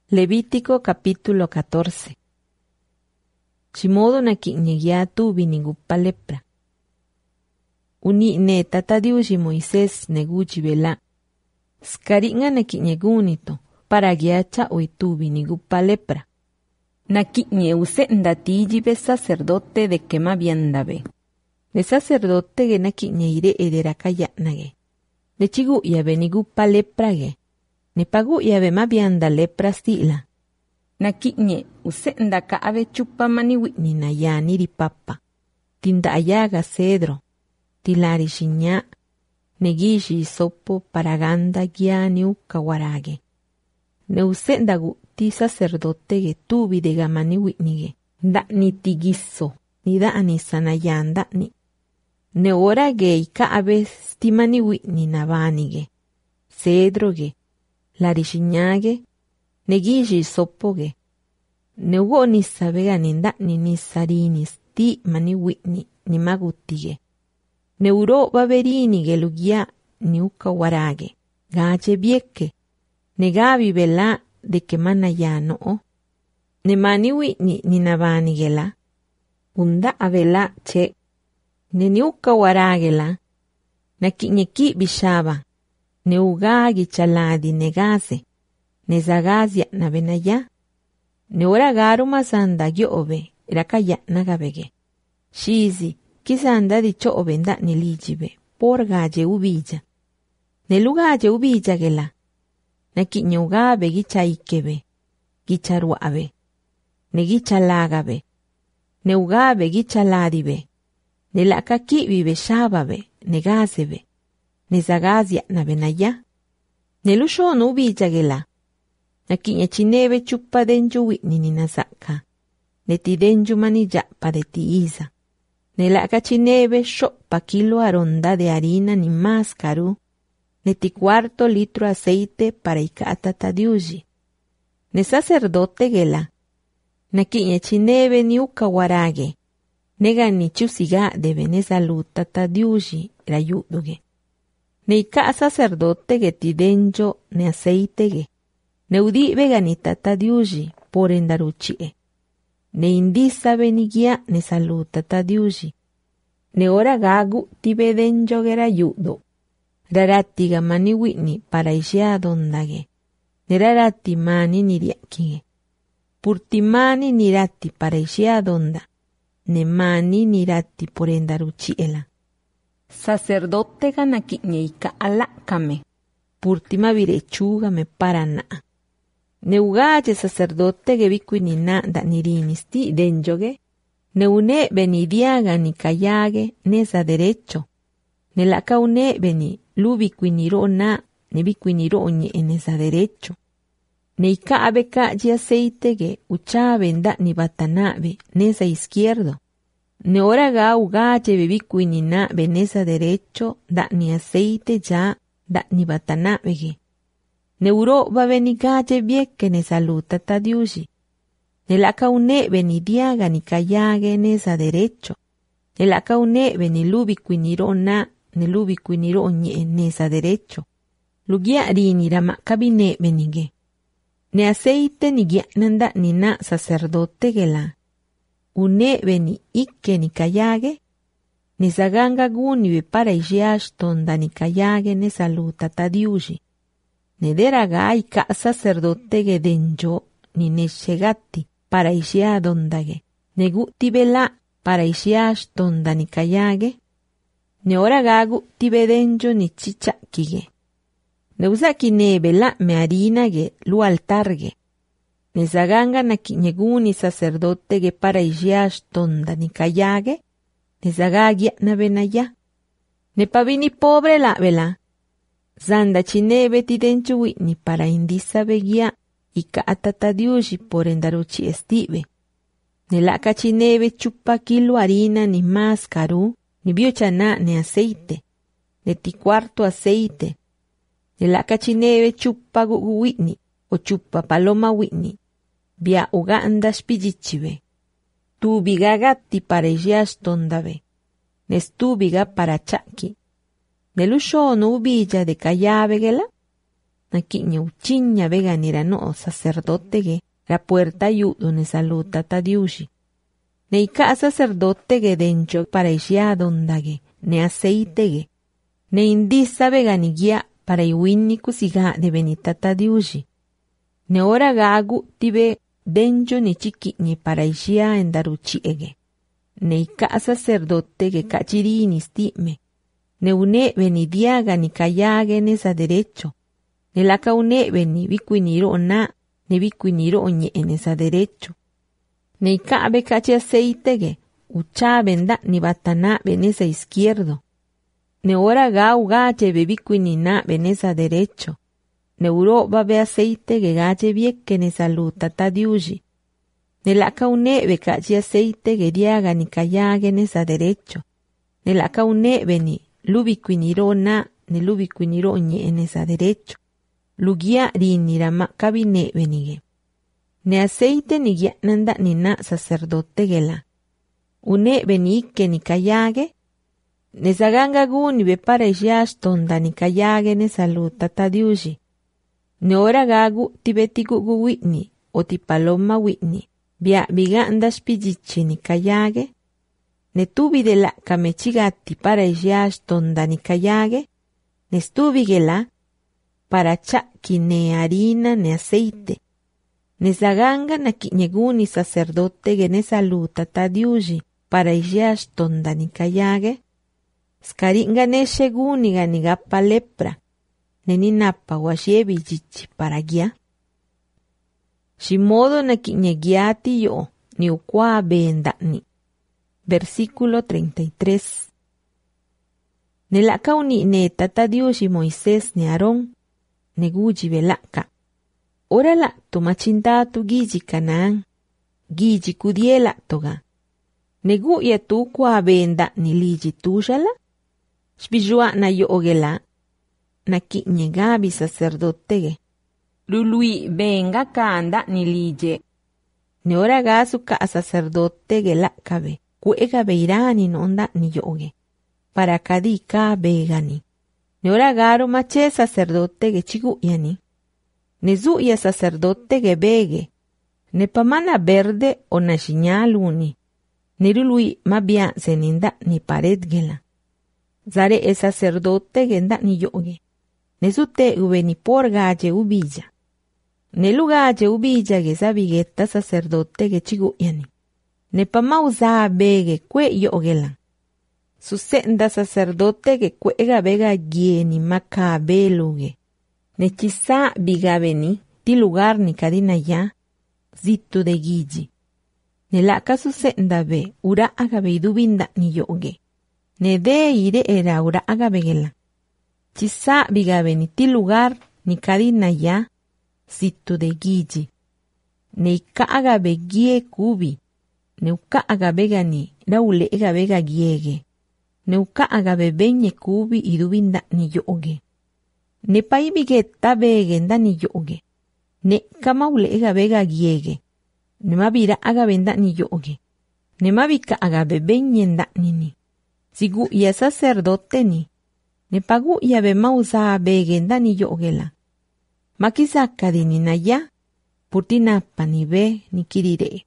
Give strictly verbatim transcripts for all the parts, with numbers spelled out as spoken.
Levítico capítulo catorce. Chimodo na kiñegia tubi nigupa lepra. Uni ne tata diuji Moisés neguchi vela. Skaringa na kiñegunito para guiacha oi tubi nigupa lepra. Na kiñe use ndatiji be sacerdote de quema viandabe. De sacerdote ge na kiñeire edera kayanage. De chigu yabe nigupa lepra ge. Ne pagu yabe ma vianda lepra stila. Na kiñe use ndaka abe chupa mani witni na yani ri papa. Tinda ayaga cedro. Tilari shinya. Negishi sopo paraganda giani ukawarage. Ne use ndagu ti sacerdote ge tubi de gamani witnige. Da ni tigiso. Ni da ani sanayanda ni. Ne ora ge ika abe stimani witni na vanige. Cedro ge. Larishinyage, negishi sopoge. Ne ugo ni sabega ninda ni ni sarinis ti mani witni ni magutige. Ne uro baberini gelugia ni uka warage. Gaje bieke. Ne gabi bela de que manayano o. Ne mani witni ni nabani gela. Unda abela che. Ne ni uka warage la. Na kiñeki bishaba. Ne ugagi chaladi negase, ne zagazia na benaya, ne ora garu masanda gyobe, irakaya nagabege. Shizi, kisanda di chobe nda ni lijibe, por gaje ubija. Ne lugaje ubija gela, na kiñe ugabe gichaikebe, gicharuabe, ne gichalagabe, ne ugabe gichaladibe, ne lakaki vive shababe, negazebe. Ne zagazia na benaya. Ne lusho no ubija gela. Na kiña chinebe chupa denju witni ni nazaka. Ne ti denju manija pa de ti iza. Ne laka chinebe shopa kilo aronda de harina ni mascaru. Ne ti cuarto litro aceite para ikata tadiuji. Ne sacerdote gela. Na kiña chinebe ni ukawarage. Nega ni chusiga de venezaluta tadiuji rayuduge. Ne ika sacerdote ge ti denjo ne aceite ge. Ne udi veganita tadiuji por endaruchie. Ne indisa benigia ne saluta tadiuji. Ne ora gagu ti bedenjo gera yudo. Rarati ga mani witni para isya dondage. Ne rarati mani niriakige. Purti mani nirati para isya donda. Ne mani nirati por endaruchiela. Sacerdote gana kiñeika alakame. Purtima virechuga me parana. Neugaje sacerdote ge bikuini na da nirinisti denjoge. Neune benidiaga ni kayage nesa derecho. Nelaka une beni lubi kuiniro na ne bikuiniro nye nesa derecho. Neika abeka ji aceite ge uchabe nda ni batanabe nesa izquierdo. Ne ora ga ugaje bebikuini na benesa derecho da ni aceite ya da ni batana bege. Ne uro ba benigaje bieke ne saluta tadiuji. Ne laka une benidiaga ni kayage nesa derecho. Ne laka une benilubi kuiniro na ne lubi kuiniro nye nesa derecho. Lugia rini rama kabine benige. Ne aceite ni gia nanda ni na sacerdote gela. Une beni ikke ni kayage, ni zaganga guni be para ishiash tonda ni kayage ne saluta tadiuji. Ne deraga ika sacerdote ge denjo ni ne shegati para ishia dondage. Ne guti bela para ishiash tonda ni kayage. Ne ora gagu ti bedenjo ni chichakige. Ne usaki ne bela me harina ge lu altarge. Ne zaganga na kiñeguni sacerdote ge para ishiash tonda ni kayage, ne zagagia na benaya. Ne pavini pobre la vela. Zanda chinebe ti denchu witni para indisa begia ika atatadiuji por endaruchi estive. Ne laka chinebe chupa kilo harina ni mascaru, ni biochana ne aceite, ne ti cuarto aceite. Ne laka chinebe chupa gugu witni o chupa paloma witni. Bia uganda spijichibe. Tu bigagati para ishiash tondabe. Nestubiga para chaki. Nelusho no ubilla de kayabe gela. nakiña uchiña veganira no sacerdote ge la puerta ayudo ne saluta ta diushi. Ne ika sacerdote ge dencho para ishia dondage ne aceite ge. Ne indisa veganigia para iwini kusiga de benita ta diushi. Ne ora gagu tibe dencho ni chiquiñe para ishia endaruchi ege. Ne ika sacerdote ge kachiri stime. Ne une venidiaga ni kayage nesa derecho. Ne laka une veni vikuiniro na ne vikuiniro oñe en esa derecho. Ne ikabe kachi aceite ge ucha venda ni batana venesa izquierdo. Ne ora gau gache vikuinina venesa derecho. Ne uro babe aceite ge gache vieke nesa luta ta diuji. Ne laka une be kachi aceite ge diaga ni kayage nesa derecho. Ne laka une veni lubiquiniro na ne lubiquiniro oñe en esa derecho. Lugia rinira ma kabine venige. Ne aceite ni gia nanda ni na sacerdote gela. Une venike ni kayage. Ne zaganga gu ni be para ishiash tonda ni kayage ne saluta ta diushi. Ne ora gagu tibetigu gu witni o ti paloma witni. Bia biganda spijichi ni kayage. Ne tubi de la kamechigati para ishiash tonda ni kayage. Ne stubi gela. Para chaki ne harina ne aceite. Ne zaganga na kiñegu ni sacerdote ge ne saluta ta diuji para ishiash tonda ni kayage. Skaringa ne shegu ni ganiga pa lepra. Ne ni napa washebi jichi para gia. Shimodo na kiñegiati yo ni ukwa benda ni. Versículo treinta y tres. Ne laka uni ne tata diuji Moisés ne Aarón. Neguji velaka. Ora la to machinda tu giji Canaán. Giji kudiela toga. Negu ya tu kwa benda ni liji tujala. Shbijua na yo ogela. Na kiñe gabi sacerdotege. Lului venga kanda ni lije. Ne ora gasu ka sacerdotege la kabe. Kuega beirani nonda ni yoge. Para kadika begani. Ne ora garo mache sacerdote ge chigu yani. Ne zu ya sacerdote ge bege. Ne pamana verde o na shinyaluni. Ne rului mabia seninda ni pared gela. Zare e sacerdote ge nda ni yoge. Ne zute ube ni por gaje ubilla. Ne lugaje ubilla ge sabigeta sacerdote ge chigu yani. Ne pamauza bege kwe yogela. Su senda sacerdote que cuega vega gieni maca beluge. Ne chisa bigabeni, ti lugar ni cadina ya, zito de gigi. Ne laka su senda be, ura agabe idubinda ni yoge. Ne de ire era ura agabegela. Chisa bigabeni, ti lugar ni cadina ya, zito de gigi. Ne ika agabe gie kubi. Ne uka agabega ni, raule agabega giege. Ne uka agabe benye kubi idubinda ni yoge. Ne paibigeta begenda ni yoge. Ne kamaule agabega giege. Ne mabira agabenda ni yoge. Ne mabika agabe benyenda nini. Sigu ya sacerdote ni. Ne pagu ya be mausa begenda ni yogela. Makizaka di ni naya. Purtinapa ni be ni kirire.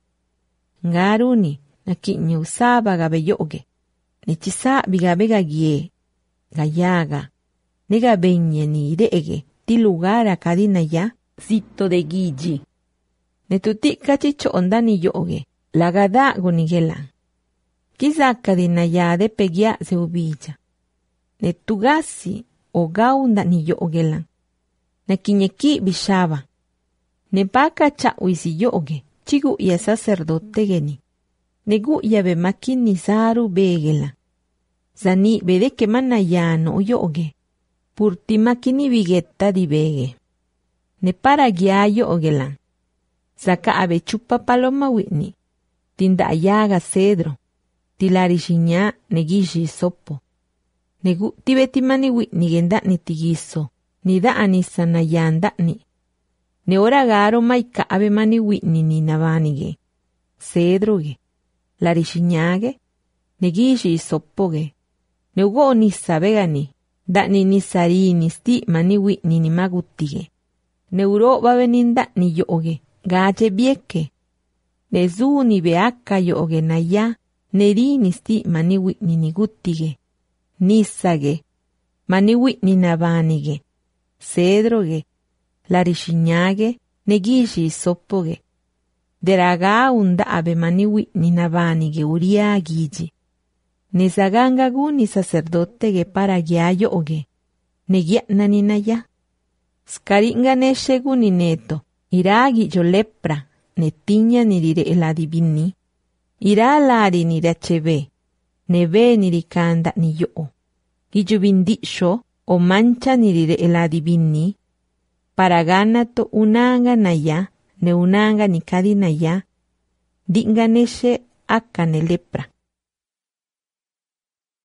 Ngaruni na kinye usaba agabe yoge. Ne chisa bigabega gie, gayaga, nega benye ni irege, ti lugar a kadina ya, zito de gigi. Ne tuti kachicho onda ni yoge, lagada gonigela. Kiza kadina ya de pegia se ubilla. Ne tugasi o gaunda ni yogela. Ne kiñeki bishaba. Ne paka cha uisi yoge, chigu ya sacerdote geni. Negu yabe makini zaru begela. Zani bede que manayano o yoge. Purti makini bigetta di bege. Ne para giayo ogela. Saka abe chupa paloma witni. Tinda ayaga cedro. Tilarishinya negishi sopo. Negu tibeti mani witni genda ni tigiso. Ni da anisa na yanda ni. Ne ora garo maika abe mani witni ni navanige. Cedroge. Larishinyage, negishi sopoge, neugo ni sabegani, Da ni ni sari ni sti mani wi ni ni magutige. Neuro va veninda ni yoge. Gaje bieke. Ne zu ni beaka yoge na ya. Neri ni sti mani wi ni ni gutige. Nisage. Mani wi ni nabanige. Cedroge. Larishiñage. Negishi sopoge. Deraga unda abe mani wi ni nabanige uria giji. Nezaganga gu ni sacerdote ge para gyayo oge. Negia nani naya. Skaringa neshegu ni neto. Iragi yo lepra. Netiña ni dire el adivini. Ira lari ni rachebe. Neve ni rikanda ni yo. Giyo bindisho o mancha ni dire el adivini. Para ganato unanga naya. Ne unanga ni kadi naya. Dinga neshe akane lepra.